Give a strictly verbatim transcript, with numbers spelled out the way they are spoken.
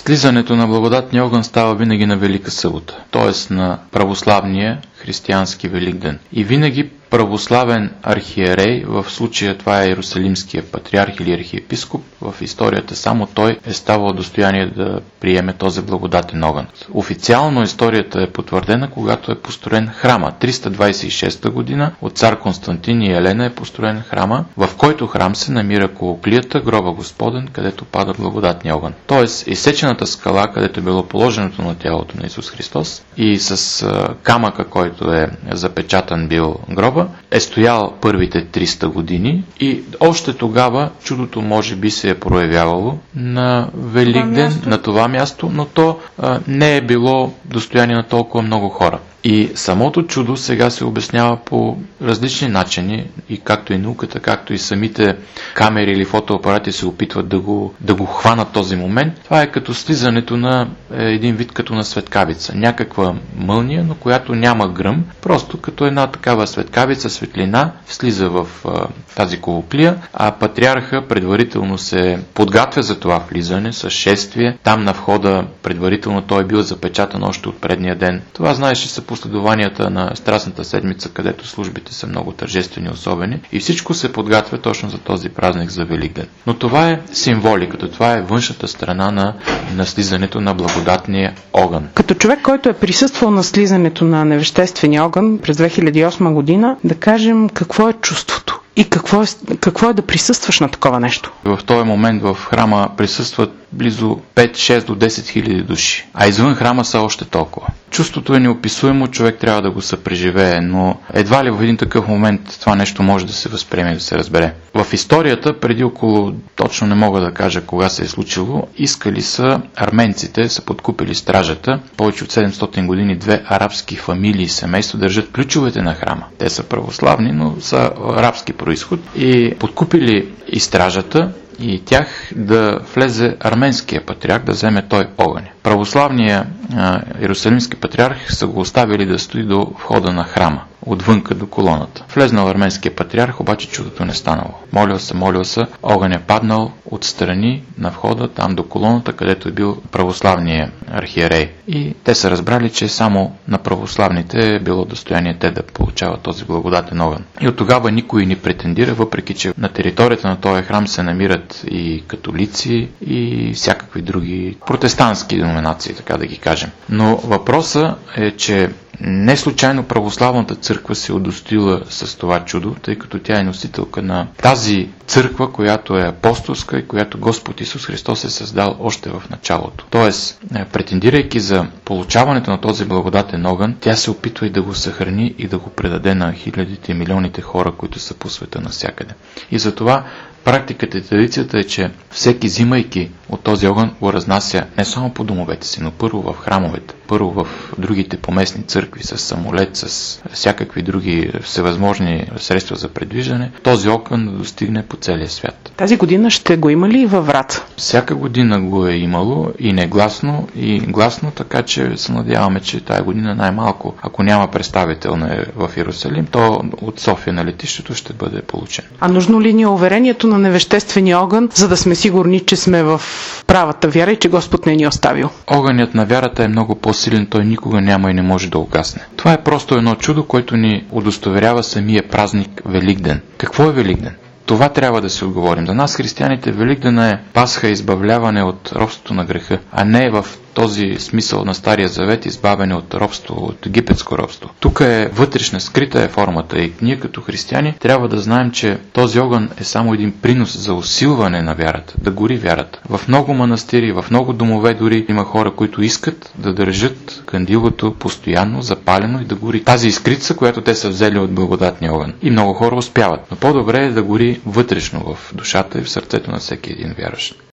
Слизането на благодатния огън става винаги на Велика събота, т.е. на православния християнски Великден. И винаги православен архиерей, в случая това е Иерусалимския патриарх или архиепископ, в историята само той е ставал достояние да приеме този благодатен огън. Официално историята е потвърдена, когато е построен храма. триста двадесет и шеста година от цар Константин и Елена е построен храма, в който храм се намира колоклията, гроба Господен, където пада благодатния огън. Тоест, изсечената скала, където е било положеното на тялото на Исус Христос и с камъка, който е запечатан бил гроба, е стоял първите триста години и още тогава чудото може би се е проявявало на Великден, това на това място, но то а, не е било достояние на толкова много хора. И самото чудо сега се обяснява по различни начини, и както и науката, както и самите камери или фотоапарати се опитват да го, да го хванат този момент. Това е като слизането на един вид като на светкавица. Някаква мълния, но която няма гръм, просто като една такава светкавица, светлина, слиза в а, тази колоклия, а патриарха предварително се подготвя за това влизане с шествие. Там на входа предварително той е бил запечатан още от предния ден. Това, знаеш, са последованията на Страстната седмица, където службите са много тържествени и особени, и всичко се подготвя точно за този празник за Великден. Но това е символиката, това е външната страна на, на слизането на благодатния огън. Като човек, който е присъствал на слизането на невеществения огън през две хиляди и осма година, да кажем какво е чувството и какво е, какво е да присъстваш на такова нещо. В този момент в храма присъстват близо пет, шест до десет хиляди души, а извън храма са още толкова. Чувството е неописуемо, човек трябва да го съпреживее, но едва ли в един такъв момент това нещо може да се възприеме и да се разбере. В историята, преди около, точно не мога да кажа кога се е случило, искали са арменците, са подкупили стражата, повече от седемстотин години две арабски фамилии и семейства държат ключовете на храма. Те са православни, но са арабски происход и подкупили и стражата, и тях да влезе арменския патриарх, да вземе той огъня. Православният иерусалимски патриарх са го оставили да стои до входа на храма, отвънка до колоната. Влезнал арменския патриарх, обаче чудото не станало. Молил се, молил се, огън е паднал отстрани на входа, там до колоната, където е бил православният архиерей. И те са разбрали, че само на православните е било достояние те да получават този благодатен огън. И от тогава никой не претендира, въпреки че на територията на този храм се намират и католици, и всякакви други протестантски деноминации, така да ги кажем. Но въпросът е, че не случайно православната църква се удостоила с това чудо, тъй като тя е носителка на тази църква, която е апостолска и която Господ Исус Христос е създал още в началото. Тоест, претендирайки за получаването на този благодатен огън, тя се опитва и да го съхрани и да го предаде на хилядите и милионите хора, които са по света навсякъде. И затова практиката и традицията е, че всеки, взимайки от този огън, го разнася не само по домовете си, но първо в храмовете, първо в другите поместни църкви с самолет, с всякакви други всевъзможни средства за предвиждане, този огън да достигне по целия свят. Тази година ще го има ли във Враца? Всяка година го е имало и негласно, и гласно, така че се надяваме, че тая година най-малко, ако няма представител в Иерусалим, то от София на летището ще бъде получен. А нужно ли ни е уверението на невеществения огън, за да сме сигурни, че сме в правата вяра и че Господ не ни е оставил? Огънят на вярата е много по-силен, той никога няма и не може да угасне. Това е просто едно чудо, което ни удостоверява самия празник Великден. Какво е Великден? Това трябва да си отговорим. За нас, християните, Великден е Пасха, избавляване от робството на греха, а не в този смисъл на Стария Завет, избавяне от робство, от египетско робство. Тук е вътрешна, скрита е формата и ние като християни трябва да знаем, че този огън е само един принос за усилване на вярата, да гори вярата. В много манастири, в много домове дори има хора, които искат да държат кандилото постоянно запалено и да гори тази искрица, която те са взели от благодатния огън. И много хора успяват. Но по-добре е да гори вътрешно в душата и в сърцето на всеки един вярващ.